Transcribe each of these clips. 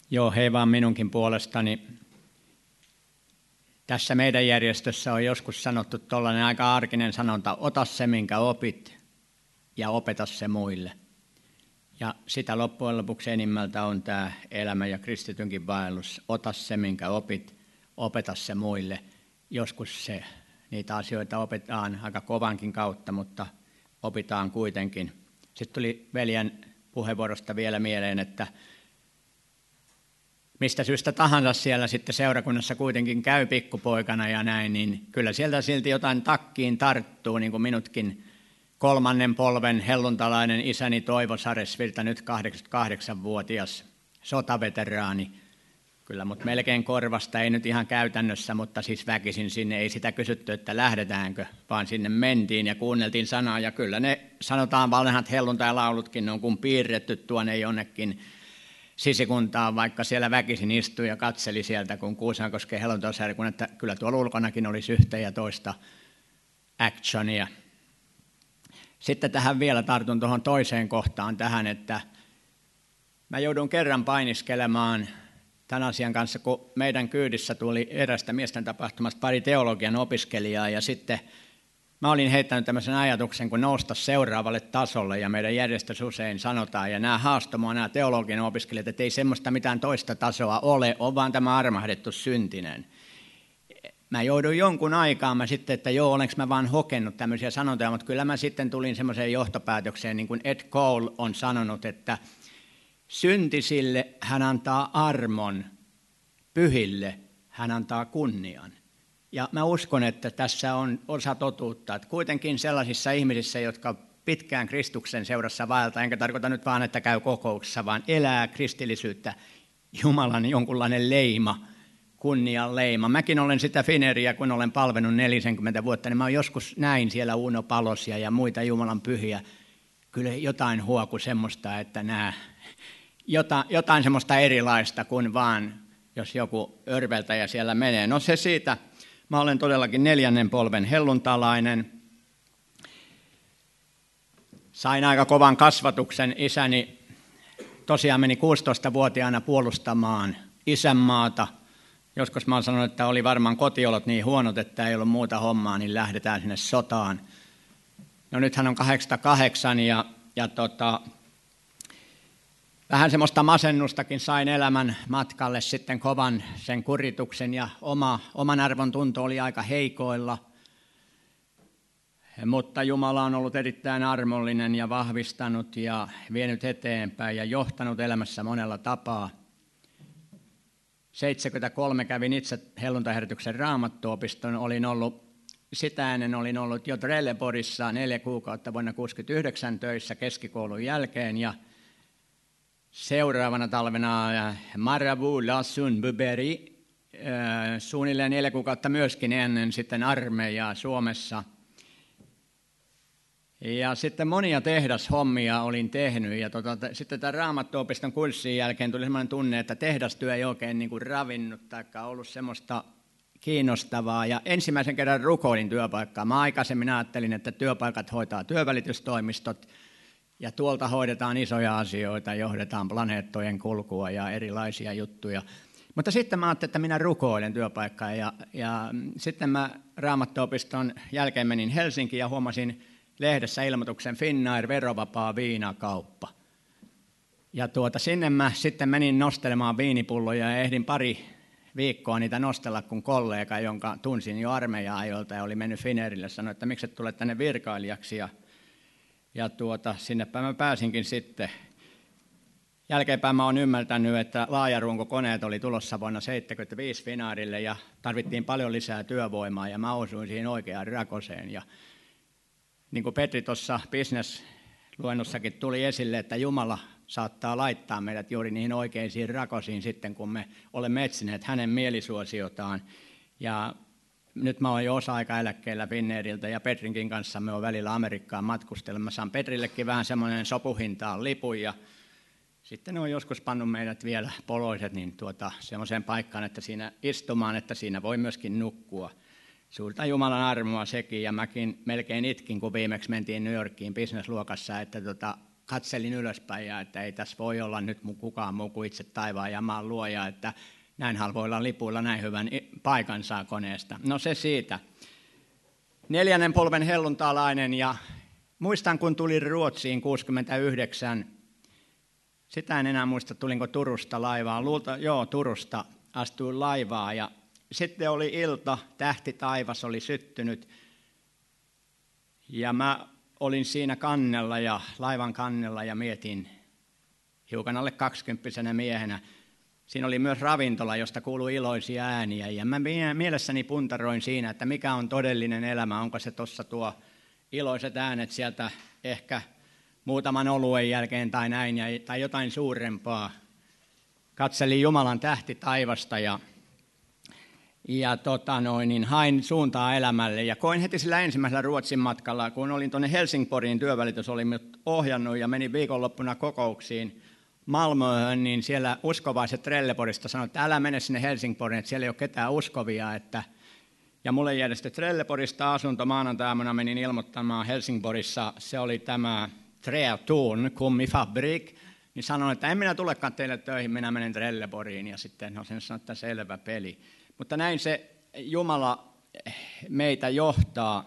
Joo, hei vaan minunkin puolestani. Tässä meidän järjestössä on joskus sanottu tuollainen aika arkinen sanonta, ota se minkä opit ja opeta se muille. Ja sitä loppujen lopuksi enimmältä on tämä elämä ja kristitynkin vaellus. Ota se minkä opit, opeta se muille. Joskus niitä asioita opetaan aika kovankin kautta, mutta opitaan kuitenkin. Sitten tuli veljen puheenvuorosta vielä mieleen, että mistä syystä tahansa siellä sitten seurakunnassa kuitenkin käy pikkupoikana ja näin, niin kyllä sieltä silti jotain takkiin tarttuu, niin kuin minutkin 3. polven helluntalainen isäni Toivo Saresvirta, nyt 88-vuotias sotaveteraani. Kyllä, mutta melkein korvasta, ei nyt ihan käytännössä, mutta siis väkisin sinne, ei sitä kysytty, että lähdetäänkö, vaan sinne mentiin ja kuunneltiin sanaa. Ja kyllä ne, sanotaan vanhat helluntailalaulutkin, ne on kuin piirretty tuonne jonnekin sisikuntaan, vaikka siellä väkisin istui ja katseli sieltä, kun Kuusankosken helluntaseurakunta, että kyllä tuolla ulkonakin olisi yhtä ja toista actionia. Sitten tähän vielä tartun tuohon toiseen kohtaan tähän, että mä joudun kerran painiskelemaan tämän asian kanssa, kun meidän kyydissä tuli erästä miesten tapahtumasta pari teologian opiskelijaa ja sitten mä olin heittänyt tämmöisen ajatuksen, kun nousta seuraavalle tasolle ja meidän järjestössä usein sanotaan ja nämä haastomaan nämä teologian opiskelijat, että ei semmoista mitään toista tasoa ole, on vaan tämä armahdettu syntinen. Mä joudun jonkun aikaa sitten, että joo, olenko mä vaan hokenut tämmöisiä sanontoja, mutta kyllä mä sitten tulin semmoiseen johtopäätökseen, niin kuin Ed Cole on sanonut, että syntisille hän antaa armon, pyhille hän antaa kunnian. Ja mä uskon, että tässä on osa totuutta, että kuitenkin sellaisissa ihmisissä, jotka pitkään Kristuksen seurassa vaeltaa, enkä tarkoita nyt vaan, että käy kokouksessa, vaan elää kristillisyyttä, Jumalan jonkunlainen leima, kunnian leima. Mäkin olen sitä Fineriä, kun olen palvellut 40 vuotta, niin mä joskus näin siellä Uno Palosia ja muita Jumalan pyhiä. Kyllä jotain huoku semmoista, että jotain semmoista erilaista kuin vaan, jos joku örveltäjä siellä menee. No se siitä. Mä olen todellakin 4. polven helluntalainen. Sain aika kovan kasvatuksen. Isäni tosiaan meni 16-vuotiaana puolustamaan isänmaata. Joskus mä oon sanonut, että oli varmaan kotiolot niin huonot, että ei ollut muuta hommaa, niin lähdetään sinne sotaan. No nyt hän on 88 ja vähän semmoista masennustakin sain elämän matkalle sitten kovan sen kurituksen ja oman arvon tunto oli aika heikoilla. Mutta Jumala on ollut erittäin armollinen ja vahvistanut ja vienyt eteenpäin ja johtanut elämässä monella tapaa. 73 kävin itse helluntaiherätyksen raamattuopiston, sitä ennen olin ollut jo Trelleborgissa 4 kuukautta vuonna 1969 töissä keskikoulun jälkeen ja seuraavana talvena Marabou la Sunbury, suunnilleen 4 kuukautta myöskin ennen sitten armeijaa Suomessa. Ja sitten monia tehdashommia olin tehnyt ja sitten tämän raamattuopiston kurssin jälkeen tuli sellainen tunne, että tehdastyö ei oikein niin kuin ravinnut tai ollut semmoista kiinnostavaa. Ja ensimmäisen kerran rukoilin työpaikkaa. Mä aikaisemmin ajattelin, että työpaikat hoitaa työvälitystoimistot ja tuolta hoidetaan isoja asioita, johdetaan planeettojen kulkua ja erilaisia juttuja. Mutta sitten mä ajattelin, että minä rukoilen työpaikkaa ja sitten mä raamattuopiston jälkeen menin Helsinkiin ja huomasin lehdessä ilmoituksen Finnair verovapaa viinakauppa. Ja sinne mä sitten menin nostelemaan viinipulloja ja ehdin pari viikkoa niitä nostella, kun kollega, jonka tunsin jo armeija-ajoilta ja oli mennyt Finnairille, sanoi, että miksi et tule tänne virkailijaksi. Ja sinnepä mä pääsinkin sitten. Jälkeenpäin mä oon ymmärtänyt, että laajarunkokoneet oli tulossa vuonna 1975 Finnairille ja tarvittiin paljon lisää työvoimaa ja mä osuin siihen oikeaan rakoseen. Ja niin kuin Petri tuossa business-luennossakin tuli esille, että Jumala saattaa laittaa meidät juuri niihin oikeisiin rakosiin sitten, kun me olemme etsineet hänen mielisuosiotaan. Ja nyt mä oon jo osa-aikaeläkkeellä Finnairilta ja Petrinkin kanssa me on välillä Amerikkaan matkustellut. Mä saan Petrillekin vähän semmoinen sopuhintaan lipun ja sitten on joskus pannut meidät vielä poloiset niin semmoiseen paikkaan, että siinä istumaan, että siinä voi myöskin nukkua. Suurta Jumalan armoa sekin ja mäkin melkein itkin, kun viimeksi mentiin New Yorkiin businessluokassa, että katselin ylöspäin ja että ei tässä voi olla nyt kukaan muu kuin itse taivaan ja maan luoja, että näin halvoilla lipuilla näin hyvän paikan saa koneesta. No se siitä. 4. polven helluntalainen ja muistan kun tulin Ruotsiin 69. Sitä en enää muista, tulinko Turusta laivaan. Turusta astuin laivaan ja sitten oli ilta, tähti taivas oli syttynyt ja mä olin siinä laivan kannella ja mietin hiukan alle 20-vuotiaana miehenä. Siinä oli myös ravintola, josta kuului iloisia ääniä ja mä mielessäni puntaroin siinä, että mikä on todellinen elämä, onko se tuossa tuo iloiset äänet sieltä ehkä muutaman oluen jälkeen tai näin tai jotain suurempaa. Katselin Jumalan tähti taivasta ja hain suuntaa elämälle ja koin heti sillä ensimmäisellä Ruotsin matkalla, kun olin tuonne Helsingforiin, työvälitys oli minut ohjannut ja menin viikonloppuna kokouksiin Malmöön, niin siellä uskovaiset Trelleborgista sanoivat, että älä mene sinne Helsingforiin, että siellä ei ole ketään uskovia. Ja mulle järjestyi Trelleborgista asunto maanantaina, menin ilmoittamaan Helsingborgissa, se oli tämä Trätorn kummifabrik, niin sanoin, että en minä tulekaan teille töihin, minä menen Trelleborgiin ja sitten sen sanoi, että selvä peli. Mutta näin se Jumala meitä johtaa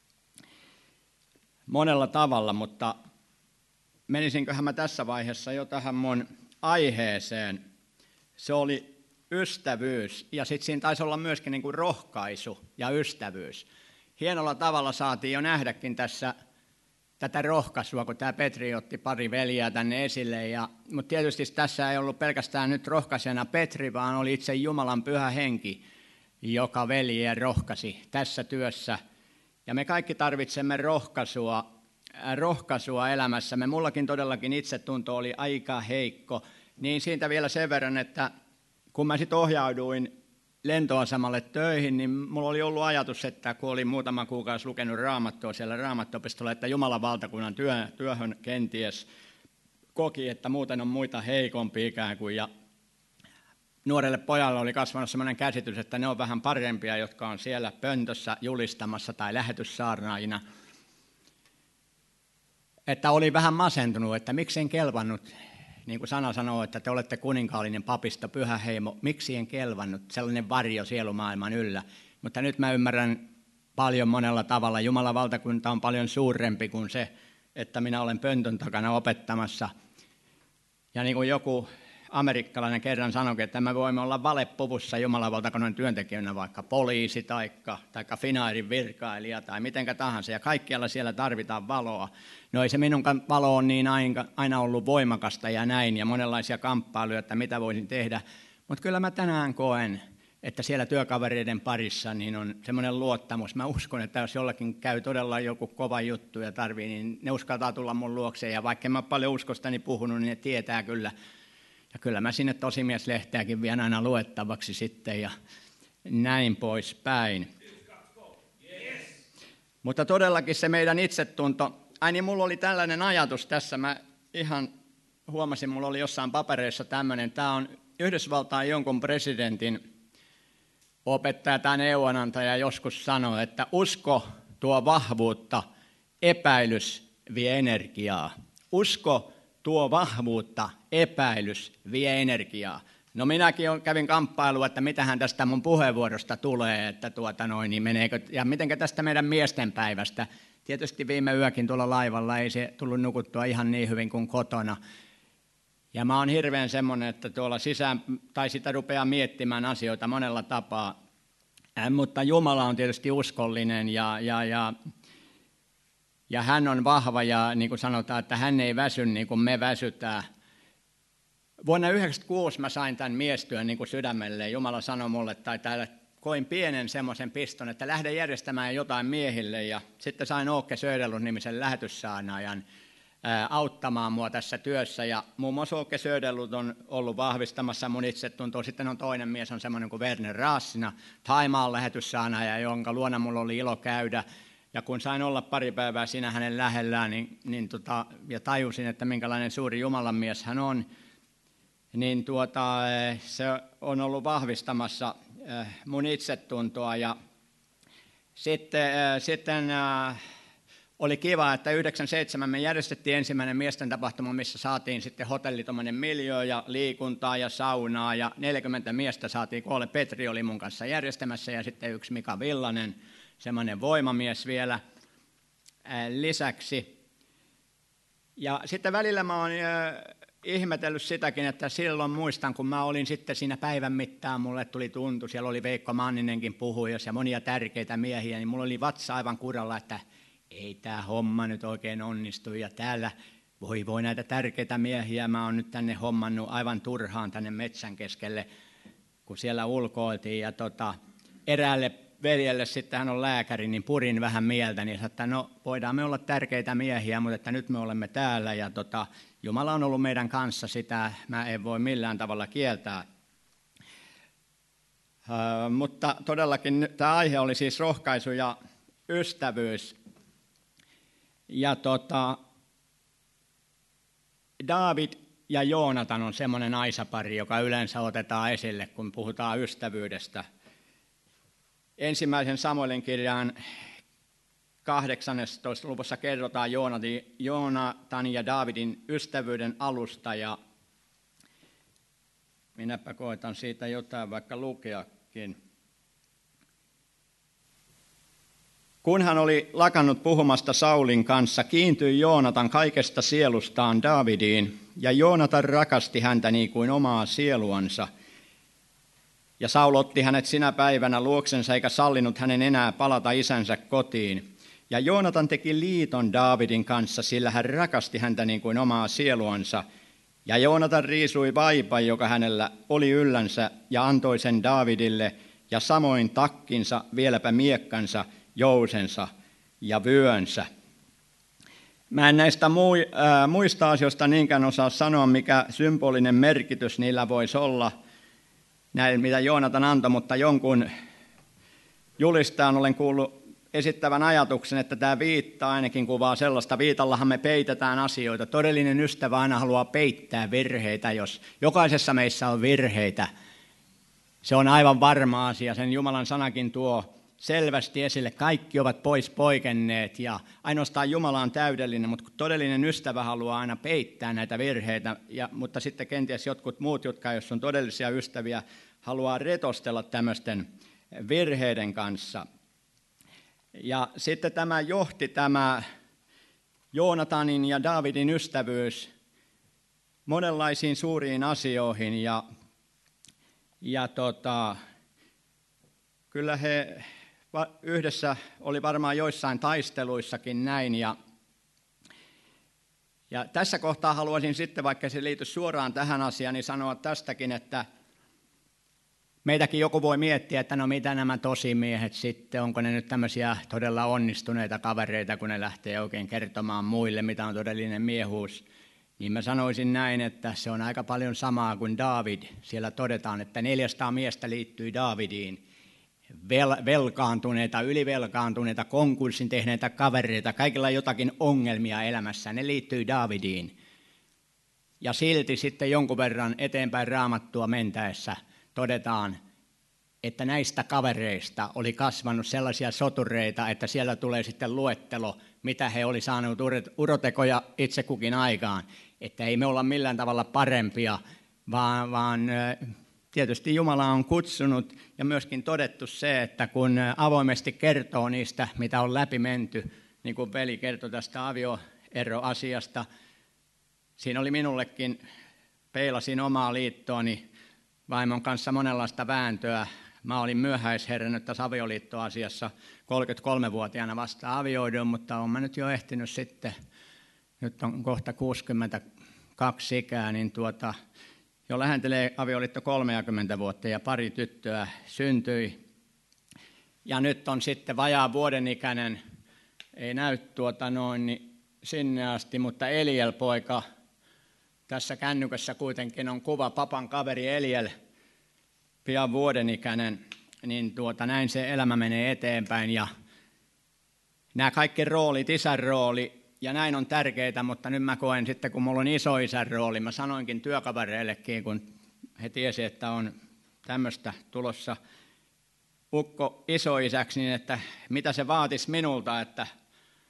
monella tavalla, mutta menisinköhän mä tässä vaiheessa jo tähän mun aiheeseen. Se oli ystävyys ja sitten siinä taisi olla myöskin niin kuin rohkaisu ja ystävyys. Hienolla tavalla saatiin jo nähdäkin tässä tätä rohkaisua, kun tämä Petri otti pari veljeä tänne esille. Mutta tietysti tässä ei ollut pelkästään nyt rohkaisena Petri, vaan oli itse Jumalan pyhä henki, joka veljeä rohkaisi tässä työssä. Ja me kaikki tarvitsemme rohkaisua elämässämme. Mullakin todellakin itsetunto oli aika heikko. Niin siitä vielä sen verran, että kun mä sitten ohjauduin lentoasemalle töihin, niin mulla oli ollut ajatus, että kun olin muutama kuukausi lukenut Raamattua siellä Raamattuopistolla, että Jumalan valtakunnan työhön kenties koki, että muuten on muita heikompi ikään kuin. Ja nuorelle pojalle oli kasvanut sellainen käsitys, että ne on vähän parempia, jotka on siellä pöntössä julistamassa tai lähetyssaarnaajina. Että oli vähän masentunut, että miksi en kelvannut. Niin kuin sana sanoo, että te olette kuninkaallinen papisto, pyhä heimo, miksi en kelvannut, sellainen varjo sielumaailman yllä. Mutta nyt mä ymmärrän paljon monella tavalla. Jumalan valtakunta on paljon suurempi kuin se, että minä olen pöntön takana opettamassa. Ja niin kuin joku amerikkalainen kerran sanoi, että me voimme olla valepuvussa Jumalan valtakunnan työntekijänä, vaikka poliisi tai Finnairin virkailija tai mitenkä tahansa. Ja kaikkialla siellä tarvitaan valoa. No ei se minun valo on niin aina ollut voimakasta ja näin ja monenlaisia kamppailuja, että mitä voisin tehdä. Mutta kyllä mä tänään koen, että siellä työkavereiden parissa niin on semmoinen luottamus. Mä uskon, että jos jollakin käy todella joku kova juttu ja tarvii, niin ne uskaltaa tulla mun luokseen. Ja vaikka en mä paljon uskostani puhunut, niin ne tietää kyllä. Ja kyllä mä sinne Tosimieslehteäkin vien aina luettavaksi sitten ja näin poispäin. Mutta todellakin se meidän itsetunto. Ai niin, mulla oli tällainen ajatus tässä. Mä ihan huomasin, mulla oli jossain papereissa tämmöinen. Tämä on Yhdysvaltain jonkun presidentin opettaja tai neuvonantaja joskus sanoi, että usko tuo vahvuutta, epäilys vie energiaa. Usko tuo vahvuutta, epäilys vie energiaa. No minäkin kävin kamppailua, että mitähän tästä mun puheenvuorosta tulee, että niin meneekö, ja mitenkä tästä meidän miestenpäivästä. Tietysti viime yökin tuolla laivalla ei se tullut nukuttua ihan niin hyvin kuin kotona. Ja mä oon hirveän semmoinen, että tuolla sitä rupeaa miettimään asioita monella tapaa. Mutta Jumala on tietysti uskollinen ja hän on vahva ja niin kuin sanotaan, että hän ei väsy niin kuin me väsytään. Vuonna 1996 mä sain tämän miestyön niin kuin sydämelle. Jumala sanoi mulle, tai täällä koin pienen semmoisen piston, että lähden järjestämään jotain miehille. Ja sitten sain Åke Söderlund-nimisen lähetyssaarnaajan auttamaan mua tässä työssä. Ja muun muassa Åke Söderlund on ollut vahvistamassa mun itsetuntoa. Sitten on toinen mies, on semmoinen kuin Werner Raassina, Thaimaan lähetyssaarnaaja, jonka luona mulla oli ilo käydä. Ja kun sain olla pari päivää siinä hänen lähellään ja tajusin, että minkälainen suuri Jumalan mies hän on, niin se on ollut vahvistamassa mun itsetuntoa. Ja sitten oli kiva, että 97 me järjestettiin ensimmäinen miesten tapahtuma, missä saatiin sitten hotelli tommoinen miljöö ja liikuntaa ja saunaa ja 40 miestä saatiin koolle. Petri oli mun kanssa järjestämässä ja sitten yksi Mika Villanen, semmoinen voimamies vielä lisäksi. Ja sitten välillä mä oon ihmetellyt sitäkin, että silloin muistan, kun mä olin sitten siinä päivän mittaan, mulle tuli tuntu, siellä oli Veikko Manninenkin puhujas ja monia tärkeitä miehiä, niin mulla oli vatsa aivan kuralla, että ei tämä homma nyt oikein onnistu ja täällä voi näitä tärkeitä miehiä, mä oon nyt tänne hommannut aivan turhaan tänne metsän keskelle, kun siellä ulkoiltiin ja eräälle veljelle, sitten hän on lääkäri, niin purin vähän mieltä, niin että no voidaan me olla tärkeitä miehiä, mutta että nyt me olemme täällä ja Jumala on ollut meidän kanssa, sitä mä en voi millään tavalla kieltää. Mutta todellakin tämä aihe oli siis rohkaisu ja ystävyys. Ja Daavid ja Joonatan on semmoinen aisapari, joka yleensä otetaan esille, kun puhutaan ystävyydestä. Ensimmäisen Samuelin kirjan 18. luvussa kerrotaan Joonatan ja Daavidin ystävyyden alusta, ja minäpä koitan siitä jotain vaikka lukeakin. Kun hän oli lakannut puhumasta Saulin kanssa, kiintyi Joonatan kaikesta sielustaan Daavidiin, ja Joonatan rakasti häntä niin kuin omaa sieluansa. Ja Saul otti hänet sinä päivänä luoksensa eikä sallinut hänen enää palata isänsä kotiin. Ja Joonatan teki liiton Daavidin kanssa, sillä hän rakasti häntä niin kuin omaa sieluansa. Ja Joonatan riisui vaipan, joka hänellä oli yllänsä, ja antoi sen Daavidille, ja samoin takkinsa, vieläpä miekkansa, jousensa ja vyönsä. Mä en näistä muista asioista niinkään osaa sanoa, mikä symbolinen merkitys niillä voisi olla, näin mitä Joonatan antoi, mutta jonkun julistajan olen kuullut esittävän ajatuksen, että tämä viitta ainakin kuvaa sellaista, viitallahan me peitetään asioita. Todellinen ystävä aina haluaa peittää virheitä, jos jokaisessa meissä on virheitä. Se on aivan varma asia, sen Jumalan sanakin tuo selvästi esille. Kaikki ovat pois poikenneet ja ainoastaan Jumala on täydellinen, mutta todellinen ystävä haluaa aina peittää näitä virheitä, mutta sitten kenties jotkut muut, jotka jos on todellisia ystäviä, haluaa retostella tämmöisten virheiden kanssa. Ja sitten tämä johti tämä Joonatanin ja Daavidin ystävyys monenlaisiin suuriin asioihin ja kyllä he yhdessä oli varmaan joissain taisteluissakin näin ja tässä kohtaa haluaisin sitten, vaikka se liity suoraan tähän asiaan, niin sanoa tästäkin, että meitäkin joku voi miettiä, että no mitä nämä tosimiehet sitten, onko ne nyt tämmöisiä todella onnistuneita kavereita, kun ne lähtee oikein kertomaan muille, mitä on todellinen miehuus. Niin mä sanoisin näin, että se on aika paljon samaa kuin Daavid. Siellä todetaan, että 400 miestä liittyi Daavidiin. Velkaantuneita, ylivelkaantuneita, konkurssin tehneitä kavereita, kaikilla jotakin ongelmia elämässä, ne liittyi Daavidiin. Ja silti sitten jonkun verran eteenpäin Raamattua mentäessä todetaan, että näistä kavereista oli kasvanut sellaisia sotureita, että siellä tulee sitten luettelo, mitä he oli saanut urotekoja itse kukin aikaan. Että ei me olla millään tavalla parempia, vaan tietysti Jumala on kutsunut ja myöskin todettu se, että kun avoimesti kertoo niistä, mitä on läpi menty, niin kuin veli kertoi tästä avioeroasiasta, siinä oli minullekin, peilasin omaa liittoani vaimon kanssa monenlaista vääntöä. Mä olin myöhäisherännyt tässä avioliittoasiassa 33-vuotiaana vasta avioiduin, mutta olen mä nyt jo ehtinyt sitten, nyt on kohta 62 ikää, niin jo lähentelee avioliitto 30 vuotta ja pari tyttöä syntyi. Ja nyt on sitten vajaa vuoden ikäinen, ei näy niin sinne asti, mutta Eliel-poika, tässä kännykässä kuitenkin on kuva papan kaveri Eliel, pian vuoden ikäinen, niin näin se elämä menee eteenpäin. Ja nämä kaikki roolit, isän rooli ja näin on tärkeitä, mutta nyt mä koen sitten, kun mulla on isoisän rooli, mä sanoinkin työkavereillekin, kun he tiesi, että on tämmöistä tulossa ukko isoisäksi, niin että mitä se vaatisi minulta, että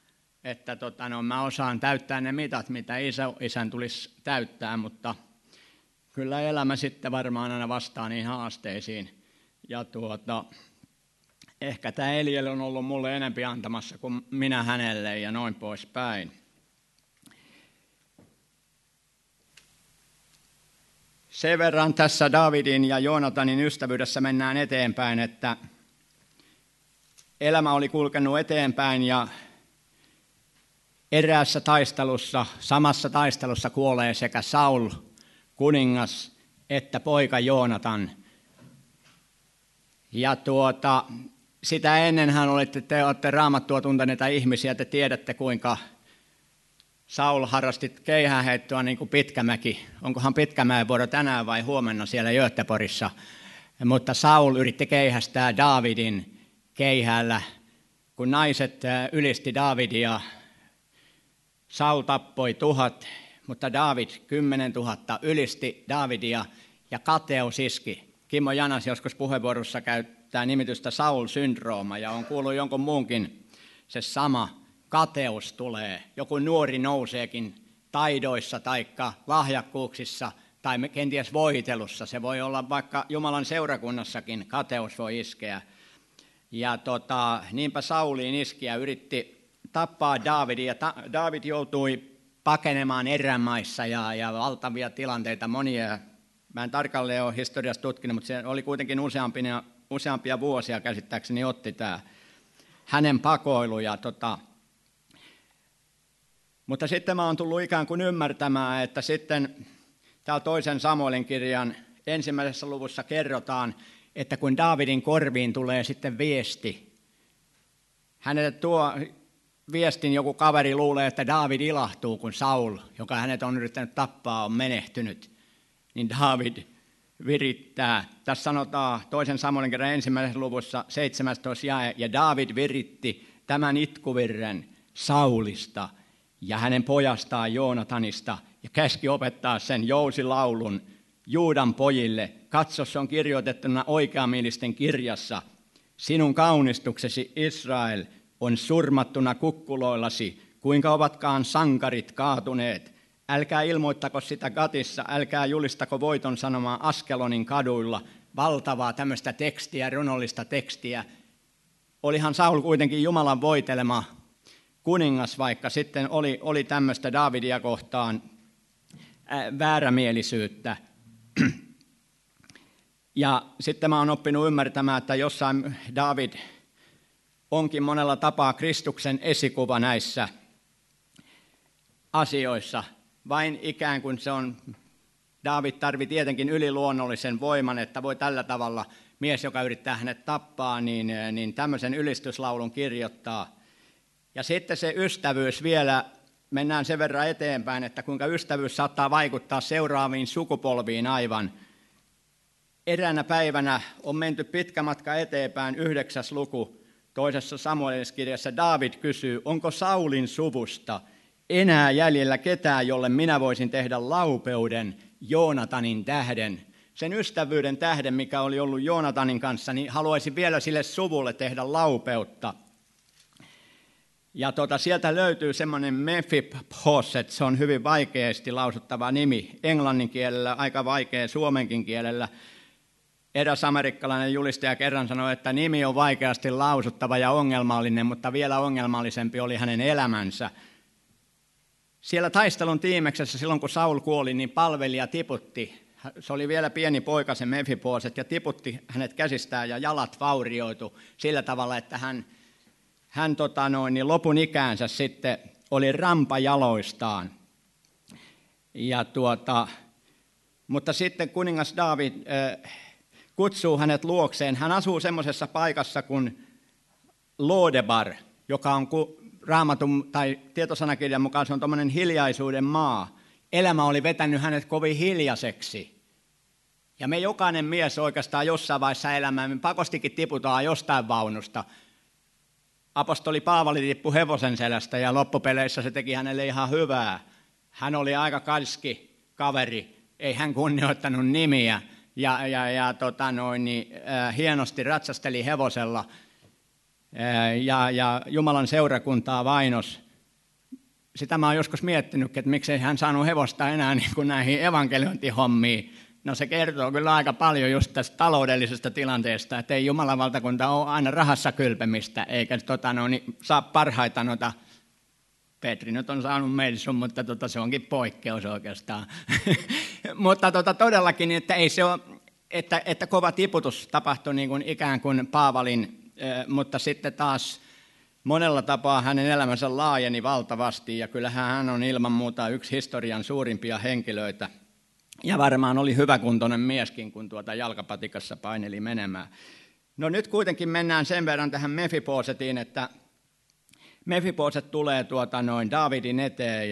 mä osaan täyttää ne mitat, mitä isän tulisi täyttää, mutta kyllä elämä sitten varmaan aina vastaa niihin haasteisiin. Ja ehkä tämä Eliel on ollut mulle enempi antamassa kuin minä hänelle ja noin poispäin. Sen verran tässä Daavidin ja Joonatanin ystävyydessä mennään eteenpäin, että elämä oli kulkenut eteenpäin ja eräässä taistelussa, samassa taistelussa kuolee sekä Saul, kuningas, että poika Joonatan. Ja sitä ennenhän te olette Raamattua tunteneita ihmisiä, te tiedätte kuinka Saul harrasti keihäänheittoa niin kuin Pitkämäki. Onkohan Pitkämäen vuoro tänään vai huomenna siellä Göteborgissa. Mutta Saul yritti keihästää Daavidin keihäällä. Kun naiset ylisti Daavidia, Saul tappoi 1000, mutta Daavid 10 000 ylisti Daavidia ja kateus iski. Kimmo Janas joskus puheenvuorossa käyttää nimitystä Saul-syndrooma ja on kuullut jonkun muunkin se sama. Kateus tulee. Joku nuori nouseekin taidoissa tai lahjakkuuksissa tai kenties voitelussa. Se voi olla vaikka Jumalan seurakunnassakin kateus voi iskeä. Ja niinpä Sauliin iski ja yritti tappaa Daavidia. Daavid joutui pakenemaan erämaissa ja valtavia tilanteita monia. Mä en tarkalleen ole historiasta tutkinut, mutta se oli kuitenkin useampia vuosia käsittääkseni otti tämä hänen pakoilu. Mutta sitten mä oon tullut ikään kuin ymmärtämään, että sitten täällä toisen Samuelin kirjan 1. luvussa kerrotaan, että kun Daavidin korviin tulee sitten viesti, hänelle tuo viestin joku kaveri luulee, että Daavid ilahtuu, kun Saul, joka hänet on yrittänyt tappaa, on menehtynyt, niin Daavid virittää. Tässä sanotaan toisen Samuelin kirjan 1. luvussa 17 jae, ja Daavid viritti tämän itkuvirren Saulista ja hänen pojastaan Joonatanista ja käski opettaa sen jousilaulun Juudan pojille. Katso, se on kirjoitettuna oikeamielisten kirjassa. Sinun kaunistuksesi Israel on surmattuna kukkuloillasi, kuinka ovatkaan sankarit kaatuneet. Älkää ilmoittako sitä Gatissa, älkää julistako voiton sanomaa Askelonin kaduilla. Valtavaa tämmöistä tekstiä, runollista tekstiä. Olihan Saul kuitenkin Jumalan voitelema kuningas, vaikka sitten oli tämmöistä Daavidia kohtaan väärämielisyyttä. Ja sitten mä oon oppinut ymmärtämään, että jossain Daavid onkin monella tapaa Kristuksen esikuva näissä asioissa. Vain ikään kuin se on, Daavid tarvitsi tietenkin yliluonnollisen voiman, että voi tällä tavalla mies, joka yrittää hänet tappaa, niin tämmöisen ylistyslaulun kirjoittaa. Ja sitten se ystävyys vielä, mennään sen verran eteenpäin, että kuinka ystävyys saattaa vaikuttaa seuraaviin sukupolviin aivan. Eräänä päivänä on menty pitkä matka eteenpäin, 9. luku, toisessa Samueliskirjassa Daavid kysyy, onko Saulin suvusta enää jäljellä ketään, jolle minä voisin tehdä laupeuden Joonatanin tähden. Sen ystävyyden tähden, mikä oli ollut Joonatanin kanssa, niin haluaisin vielä sille suvulle tehdä laupeutta. Ja sieltä löytyy semmoinen Mephibosheth, se on hyvin vaikeasti lausuttava nimi, englannin kielellä, aika vaikea suomenkin kielellä. Eräs amerikkalainen julistaja kerran sanoi, että nimi on vaikeasti lausuttava ja ongelmallinen, mutta vielä ongelmallisempi oli hänen elämänsä. Siellä taistelun tiimeksessä, silloin kun Saul kuoli, niin palvelija tiputti. Se oli vielä pieni poika, se Mephibosheth, ja tiputti hänet käsistään ja jalat vaurioitu sillä tavalla, että hän lopun ikäänsä sitten oli rampa jaloistaan. Ja mutta sitten kuningas Daavid kutsuu hänet luokseen. Hän asuu semmoisessa paikassa kuin Lodebar, joka on Raamatun tai tietosanakirjan mukaan se on tuommoinen hiljaisuuden maa. Elämä oli vetänyt hänet kovin hiljaiseksi. Ja me jokainen mies oikeastaan jossain vaiheessa elämää, me pakostikin tiputaan jostain vaunusta. Apostoli Paavali tippui hevosen selästä ja loppupeleissä se teki hänelle ihan hyvää. Hän oli aika kalski kaveri, ei hän kunnioittanut nimiä ja hienosti ratsasteli hevosella ja Jumalan seurakuntaa vainos. sitä mä oon joskus miettinyt, että miksei hän saanut hevosta enää niin kuin näihin evankeliointihommiin. No se kertoo kyllä aika paljon just tästä taloudellisesta tilanteesta, että ei Jumalan valtakunta ole aina rahassa kylpemistä, eikä saa parhaita Petri nyt on saanut meidän, mutta se onkin poikkeus oikeastaan. Mutta todellakin, että ei se ole, että kova tiputus tapahtui niin kuin ikään kuin Paavalin, mutta sitten taas monella tapaa hänen elämänsä laajeni valtavasti, ja kyllähän hän on ilman muuta yksi historian suurimpia henkilöitä. Ja varmaan oli hyväkuntoinen mieskin, kun jalkapatikassa paineli menemään. No nyt kuitenkin mennään sen verran tähän Mefibosetiin, että Mefiboset tulee Daavidin eteen,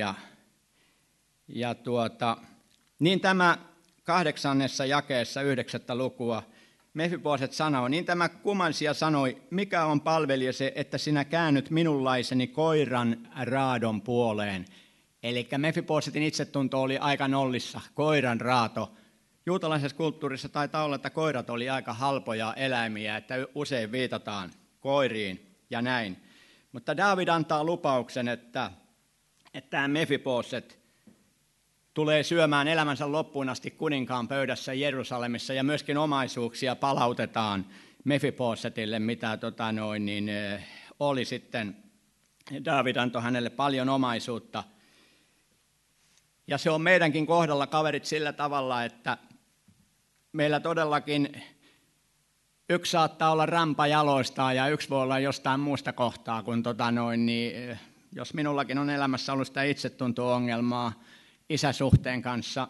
niin tämä 8. jakeessa 9. lukua Mefiboset sanoo, niin tämä kumansija sanoi, mikä on palvelijasi, että sinä käännyt minunlaiseni koiran raadon puoleen. Eli Mefibosetin itsetunto oli aika nollissa, koiran raato. Juutalaisessa kulttuurissa taitaa olla, että koirat oli aika halpoja eläimiä, että usein viitataan koiriin ja näin. Mutta Daavid antaa lupauksen, että tämä Mefiboset tulee syömään elämänsä loppuun asti kuninkaan pöydässä Jerusalemissa, ja myöskin omaisuuksia palautetaan Mefibosetille, mitä oli sitten. Daavid antoi hänelle paljon omaisuutta. Ja se on meidänkin kohdalla, kaverit, sillä tavalla, että meillä todellakin yksi saattaa olla rampa jaloistaan ja yksi voi olla jostain muusta kohtaa, kun jos minullakin on elämässä ollut sitä itsetunto-ongelmaa isäsuhteen kanssa,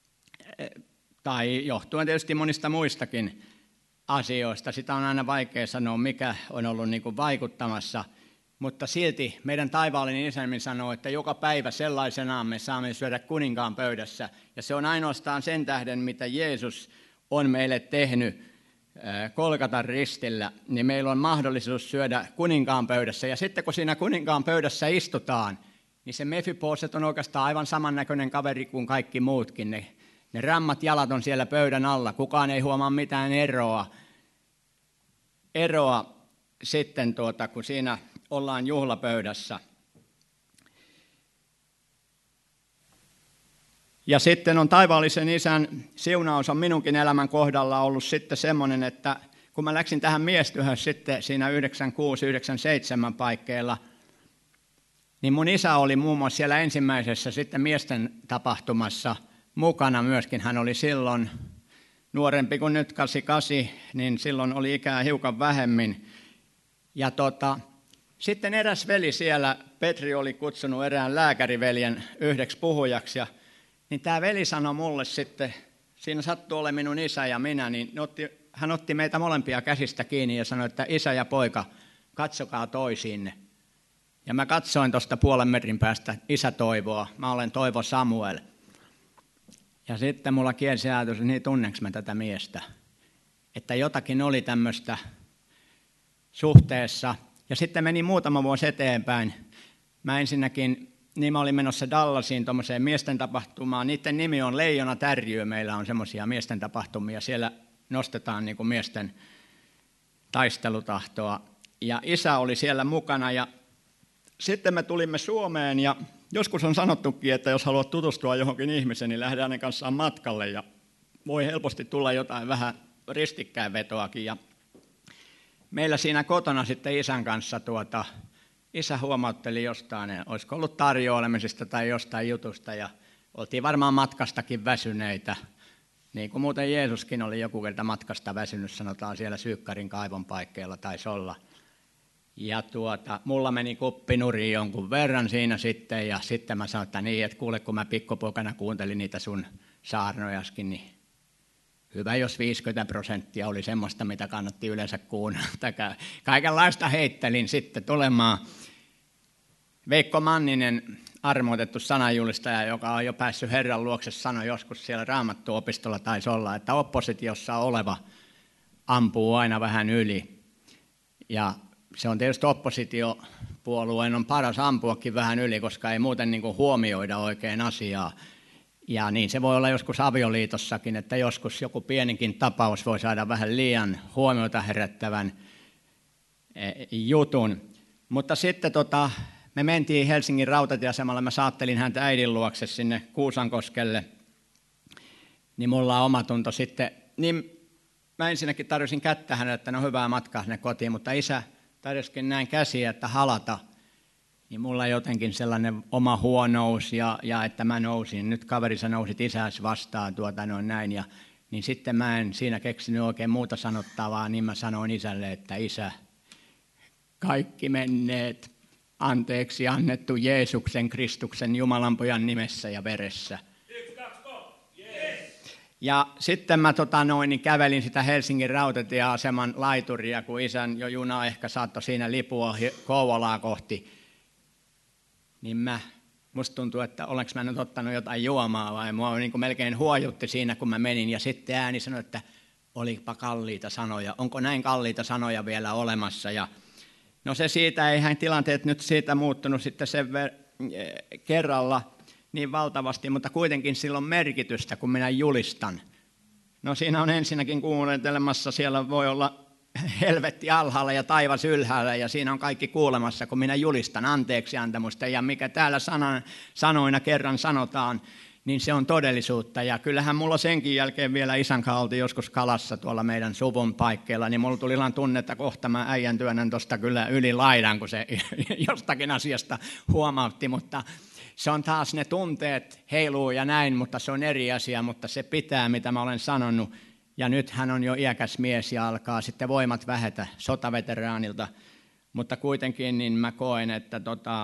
tai johtuen tietysti monista muistakin asioista, sitä on aina vaikea sanoa, mikä on ollut niin kuin vaikuttamassa, mutta silti meidän taivaallinen isämme sanoo, että joka päivä sellaisenaan me saamme syödä kuninkaan pöydässä, ja se on ainoastaan sen tähden, mitä Jeesus on meille tehnyt Golgatan ristillä, niin meillä on mahdollisuus syödä kuninkaan pöydässä, ja sitten kun siinä kuninkaan pöydässä istutaan, niin se Mefiboset on oikeastaan aivan samannäköinen kaveri kuin kaikki muutkin. Ne rammat jalat on siellä pöydän alla, kukaan ei huomaa mitään eroa sitten, kun siinä ollaan juhlapöydässä. Ja sitten on taivaallisen isän siunaus on minunkin elämän kohdalla ollut sitten semmoinen, että kun mä läksin tähän miestyöhön sitten siinä 96-97 paikkeilla, niin mun isä oli muun muassa siellä ensimmäisessä sitten miesten tapahtumassa mukana myöskin. Hän oli silloin nuorempi kuin nyt 88, niin silloin oli ikää hiukan vähemmin. Ja sitten eräs veli siellä, Petri oli kutsunut erään lääkäriveljen yhdeksi puhujaksi, niin tämä veli sanoi mulle sitten, siinä sattui olemaan minun isä ja minä, niin hän otti meitä molempia käsistä kiinni ja sanoi, että isä ja poika, katsokaa toisiinne. Ja mä katsoin tuosta 0,5 metrin päästä isä Toivoa, mä olen Toivo Samuel. Ja sitten mulla kielsi ajatus, että niin tunneks mä tätä miestä. Että jotakin oli tämmöistä suhteessa. Ja sitten meni muutama vuosi eteenpäin. Mä ensinnäkin, niin mä olin menossa Dallasiin tuommoiseen miesten tapahtumaan. Niiden nimi on Leijona Tärjyö, meillä on semmoisia miesten tapahtumia. Siellä nostetaan niin kuin miesten taistelutahtoa. Ja isä oli siellä mukana ja sitten me tulimme Suomeen ja joskus on sanottukin, että jos haluat tutustua johonkin ihmiseen, niin lähde hänen kanssaan matkalle ja voi helposti tulla jotain vähän ristikkäinvetoakin. Ja meillä siinä kotona sitten isän kanssa isä huomautteli jostain, olisiko ollut tarjoilemisesta tai jostain jutusta ja oltiin varmaan matkastakin väsyneitä. Niin kuin muuten Jeesuskin oli joku kerta matkasta väsynyt, sanotaan siellä Syykkarin kaivon paikkeilla taisi olla. Ja mulla meni kuppi nurin jonkun verran siinä sitten, ja sitten mä sanoin, että niin, että kuule, kun mä pikkupoikana kuuntelin niitä sun saarnojaskin, niin hyvä, jos 50% oli semmoista, mitä kannatti yleensä kuunnella. Kaikenlaista heittelin sitten tulemaan. Veikko Manninen, armoitettu sananjulistaja, joka on jo päässyt Herran luokse, sanoi joskus siellä Raamattuopistolla taisi olla, että oppositiossa oleva ampuu aina vähän yli. Ja se on tietysti oppositiopuolueen on paras ampuakin vähän yli, koska ei muuten niin kuin huomioida oikein asiaa. Ja niin se voi olla joskus avioliitossakin, että joskus joku pieninkin tapaus voi saada vähän liian huomiota herättävän jutun. Mutta sitten me mentiin Helsingin rautatieasemalle, mä saattelin häntä äidin luokse sinne Kuusankoskelle, niin mulla on omatunto sitten, niin mä ensinnäkin tarjosin kättä hänelle, että no hyvää matkaa sinne kotiin, mutta isä tarjosikin näin käsiä, että halata, niin mulla jotenkin sellainen oma huonous ja että mä nousin, nyt kaveri sä nousit isäsi vastaan näin, ja niin sitten mä en siinä keksinyt oikein muuta sanottavaa, niin mä sanoin isälle, että isä, kaikki menneet, anteeksi annettu Jeesuksen Kristuksen Jumalan pojan nimessä ja veressä. 1, 2, 3, yes. Ja sitten mä niin kävelin sitä Helsingin rautatieaseman laituria, kun isän jo juna ehkä saattoi siinä lipua Kouvolaa kohti, niin musta tuntuu, että olenko mä nyt ottanut jotain juomaa vai mua niin kuin melkein huojutti siinä, kun mä menin. Ja sitten ääni sanoi, että olipa kalliita sanoja, onko näin kalliita sanoja vielä olemassa. Ja no se siitä, eihän tilanteet nyt siitä muuttunut sitten kerralla niin valtavasti, mutta kuitenkin sillä on merkitystä, kun minä julistan. No siinä on ensinnäkin kuulentelemassa, siellä voi olla helvetti alhaalla ja taivas ylhäällä ja siinä on kaikki kuulemassa, kun minä julistan anteeksiantamusta ja mikä täällä sanoina kerran sanotaan, niin se on todellisuutta. Ja kyllähän mulla senkin jälkeen vielä isän kanssa oltiin joskus kalassa tuolla meidän suvun paikkeilla, niin mulla tuli ihan tunne, että kohta mä äijän työnnän tuosta kyllä yli laidan, kun se jostakin asiasta huomautti, mutta se on taas ne tunteet heiluu ja näin, mutta se on eri asia, mutta se pitää, mitä mä olen sanonut. Ja nyt hän on jo iäkäs mies ja alkaa sitten voimat vähetä sotaveteraanilta, mutta kuitenkin niin mä koen, että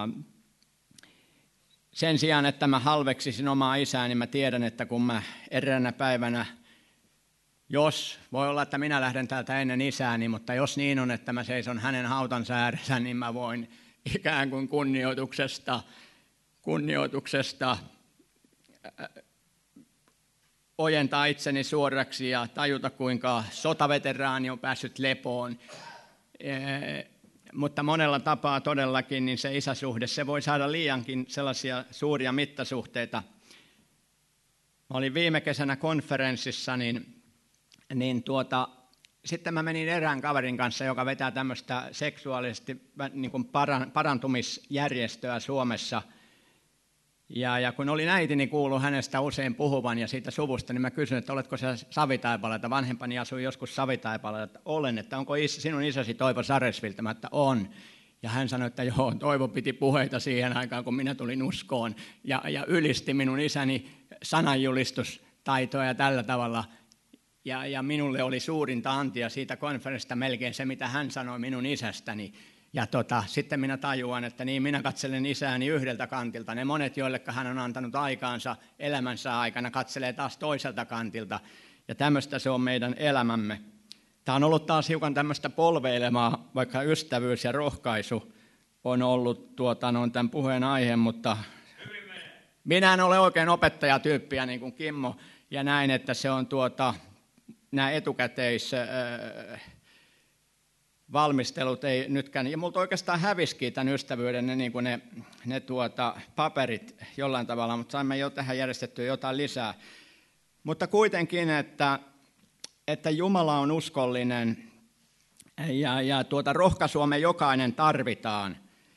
sen sijaan, että mä halveksisin omaa isää, niin mä tiedän, että kun mä eräänä päivänä, voi olla, että minä lähden täältä ennen isääni, mutta jos niin on, että mä seison hänen hautansa ääressä, niin mä voin ikään kuin kunnioituksesta ojentaa itseni suoraksi ja tajuta, kuinka sotaveteraani on päässyt lepoon. Mutta monella tapaa todellakin niin se isäsuhde, se voi saada liiankin sellaisia suuria mittasuhteita. Mä olin viime kesänä konferenssissa, sitten mä menin erään kaverin kanssa, joka vetää tämmöistä seksuaalisesti niin kuin parantumisjärjestöä Suomessa. Ja kun olin äitini kuullut hänestä usein puhuvan ja siitä suvusta, niin mä kysyin, että oletko sä Savitaipaleelta? Vanhempani asui joskus Savitaipaleella, että olen, että onko sinun isäsi Toivo Saresviltä? Mä että on. Ja hän sanoi, että joo, Toivo piti puheita siihen aikaan, kun minä tulin uskoon ja ylisti minun isäni sananjulistustaitoa ja tällä tavalla. Ja minulle oli suurinta antia siitä konferenssista melkein se, mitä hän sanoi minun isästäni. Ja sitten minä tajuan, että niin minä katselen isääni yhdeltä kantilta. Ne monet, joille hän on antanut aikaansa elämänsä aikana, katselee taas toiselta kantilta. Ja tämmöistä se on meidän elämämme. Tämä on ollut taas hiukan tämmöistä polveilemaa, vaikka ystävyys ja rohkaisu on ollut tämän puheen aihe, mutta minä en ole oikein opettajatyyppiä niin kuin Kimmo ja näin, että se on nämä valmistelut ei nytkään, ja multa oikeastaan hävisikin tämän ystävyyden ne paperit jollain tavalla, mutta saimme jo tähän järjestettyä jotain lisää. Mutta kuitenkin, että Jumala on uskollinen ja rohkaisua me jokainen tarvitaan.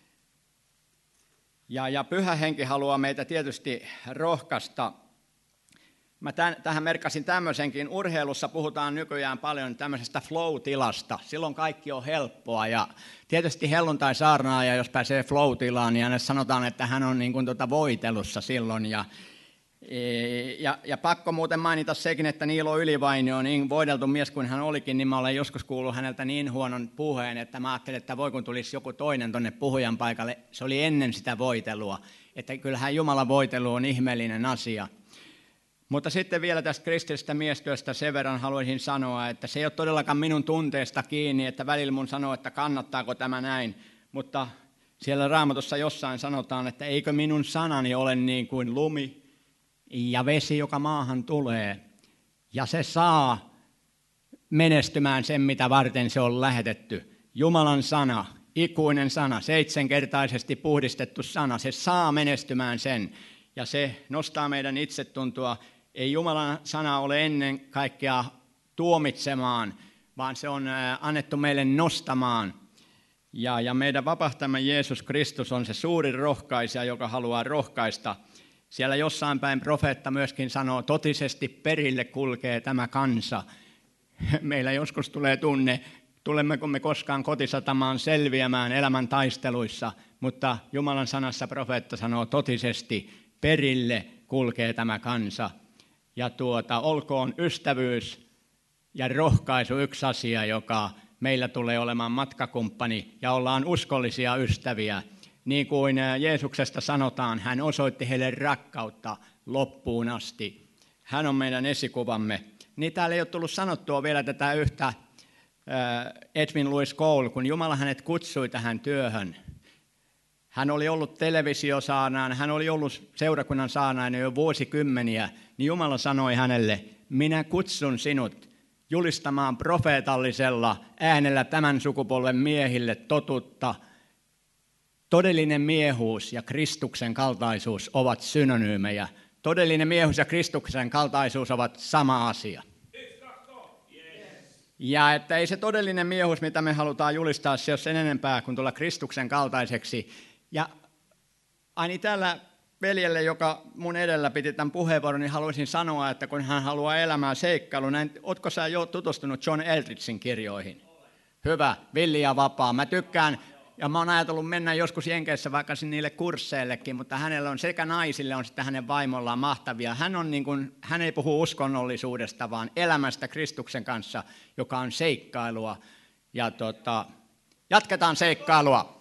Ja Pyhä Henki haluaa meitä tietysti rohkaista. Mä tähän merkkasin tämmöisenkin. Urheilussa puhutaan nykyään paljon tämmöisestä flow-tilasta. Silloin kaikki on helppoa ja tietysti helluntai-saarnaaja, jos pääsee flow-tilaan, niin hänelle sanotaan, että hän on niin kuin voitelussa silloin. Ja pakko muuten mainita sekin, että Niilo Ylivainio, niin voideltu mies kuin hän olikin, niin mä olen joskus kuullut häneltä niin huonon puheen, että mä ajattelin, että voi kun tulisi joku toinen tuonne puhujan paikalle. Se oli ennen sitä voitelua, että kyllähän Jumalan voitelu on ihmeellinen asia. Mutta sitten vielä tästä kristillisestä miestyöstä sen verran haluaisin sanoa, että se ei ole todellakaan minun tunteesta kiinni, että välillä mun sanoo, että kannattaako tämä näin, mutta siellä Raamatussa jossain sanotaan, että eikö minun sanani ole niin kuin lumi ja vesi, joka maahan tulee, ja se saa menestymään sen, mitä varten se on lähetetty. Jumalan sana, ikuinen sana, 7-kertaisesti puhdistettu sana, se saa menestymään sen, ja se nostaa meidän itsetuntoa. Ei Jumalan sana ole ennen kaikkea tuomitsemaan, vaan se on annettu meille nostamaan. Ja meidän vapahtajamme Jeesus Kristus on se suurin rohkaisija, joka haluaa rohkaista. Siellä jossain päin profeetta myöskin sanoo, totisesti perille kulkee tämä kansa. Meillä joskus tulee tunne, tulemmeko me koskaan kotisatamaan selviämään elämän taisteluissa, mutta Jumalan sanassa profeetta sanoo, totisesti perille kulkee tämä kansa. Ja olkoon ystävyys ja rohkaisu yksi asia, joka meillä tulee olemaan matkakumppani ja ollaan uskollisia ystäviä. Niin kuin Jeesuksesta sanotaan, hän osoitti heille rakkautta loppuun asti. Hän on meidän esikuvamme. Niin täällä ei ole tullut sanottua vielä tätä yhtä Edwin Lewis Cole, kun Jumala hänet kutsui tähän työhön. Hän oli ollut televisiosaarnaajana, hän oli ollut seurakunnan saarnaajana jo vuosikymmeniä, niin Jumala sanoi hänelle, minä kutsun sinut julistamaan profeetallisella äänellä tämän sukupolven miehille totuutta. Todellinen miehuus ja Kristuksen kaltaisuus ovat synonyymejä. Todellinen miehuus ja Kristuksen kaltaisuus ovat sama asia. Ja että ei se todellinen miehuus, mitä me halutaan julistaa, se ole sen enempää kuin tulla Kristuksen kaltaiseksi. Ja aini tällä veljelle, joka mun edellä piti tämän puheenvuoron, niin haluaisin sanoa, että kun hän haluaa elämää seikkailuun, ootko sä jo tutustunut John Eldridgein kirjoihin? Hyvä, villi ja vapaa. Mä tykkään, ja mä oon ajatellut mennä joskus Jenkeissä vaikka niille kursseillekin, mutta hänellä on sekä naisille, on sitten hänen vaimollaan mahtavia. Hän ei puhu uskonnollisuudesta, vaan elämästä Kristuksen kanssa, joka on seikkailua. Ja jatketaan seikkailua.